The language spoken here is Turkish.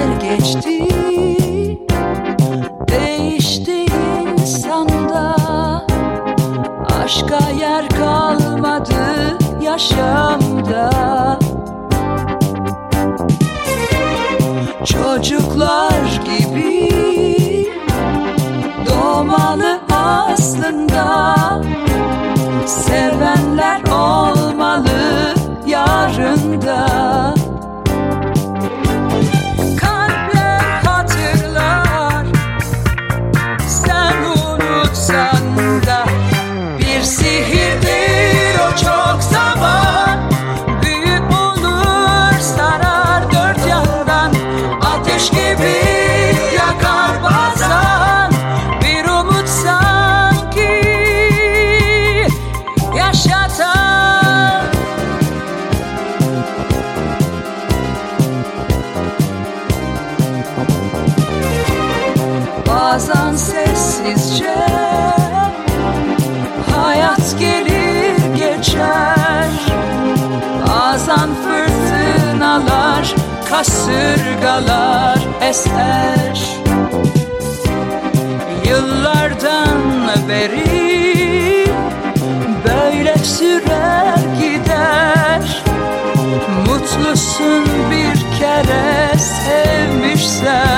geçti, değişti insanda. Aşka yer kalmadı yaşamda. Çocuklar gibi doğmalı aslında. Sevenler olmalı yarında. Kalpler hatırlar, sen unutsan da. Bir sihirdir o çok zaman, büyük olur sarar dört yandan. Ateş gibi yakar bazen, bir umut sanki yaşatan. Bazen sessizce hayat gelir geçer. Bazen fırtınalar, kasırgalar eser. Yıllardan beri böyle sürer gider. Mutlusun bir kere sevmişsen.